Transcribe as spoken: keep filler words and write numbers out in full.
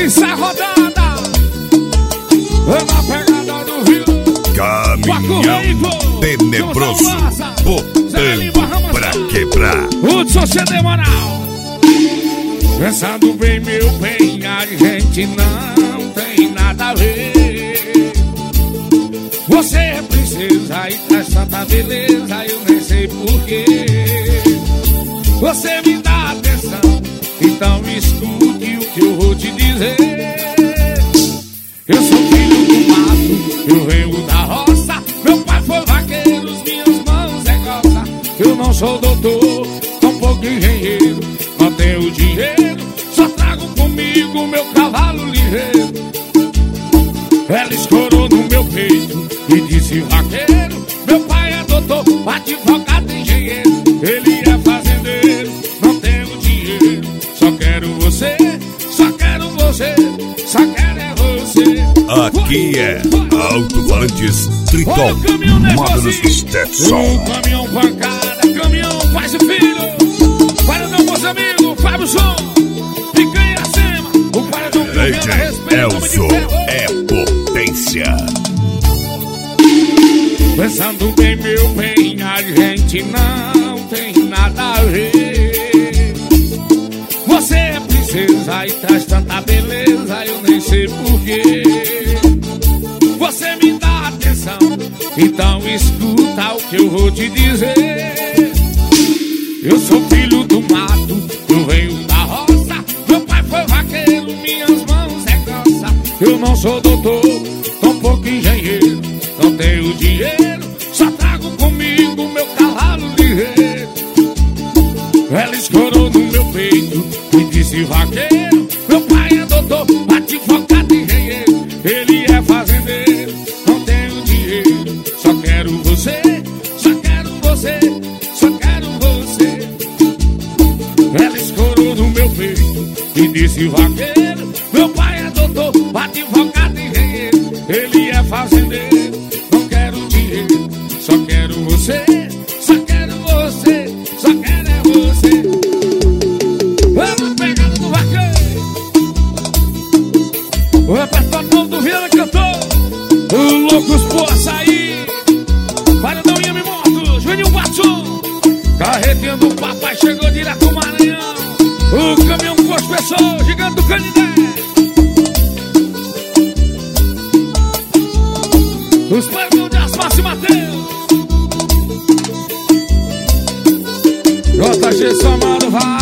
sai rodada. Na pegada do Rio. Caminhão tenebroso, botando pra quebrar. Hudson C D Moral. Pensando bem, meu bem, a gente não tem nada a ver. Você é princesa e traz tanta beleza, eu nem sei porquê. Você me dá atenção, então escute o que eu vou te dizer. Eu sou filho do mato, eu venho da roça. Meu pai foi vaqueiro, minhas mãos é grossa. Eu não sou doutor, tampouco engenheiro. Não tenho dinheiro, só trago comigo meu cavalo ligeiro. Ela escorou no meu peito e disse vaqueiro. Meu pai é doutor, advogado, engenheiro. Ele é fazendeiro, não tenho dinheiro. Só quero você, só quero você, só quero é você. Aqui é Alto-Falantes Triton, Módulos Stetson. Um caminhão pancada, caminhão faz o filho. Paredão, meus amigos, Fábio Som, picanha acima. O paredão que D J Elzo é potência. Pensando bem, meu bem, a gente não tem nada a ver. Você é princesa e traz tanta beleza, eu nem sei porquê. Você me dá atenção, então escuta o que eu vou te dizer. Eu sou filho do mato, eu venho da roça. Meu pai foi vaqueiro, minhas mãos é grossa. Eu não sou doutor, tampouco engenheiro. Não tenho dinheiro, só trago comigo meu cavalo ligeiro. Ela escorou no meu peito e disse vaqueiro. Meu pai é doutor, advogado, engenheiro. Ele é fazendeiro, não tenho dinheiro. Só quero você, só quero você, só quero você. Ela escorou no meu peito e disse vaqueiro. Meu pai é doutor, advogado, engenheiro. Ele é fazendeiro, não quero dinheiro. Só quero você, só quero você, só quero é você. Vamos pegada do vaqueiro. O repertório novo do Viana cantou. O Loucos por Açaí. Paredão Iame Motos, Juninho Batson. Carretinha do papai chegou direto do Maranhão. O caminhão com as pessoas, gigante do Canindé. Os paredão de Asmácio e Mateus. J G Samado vai.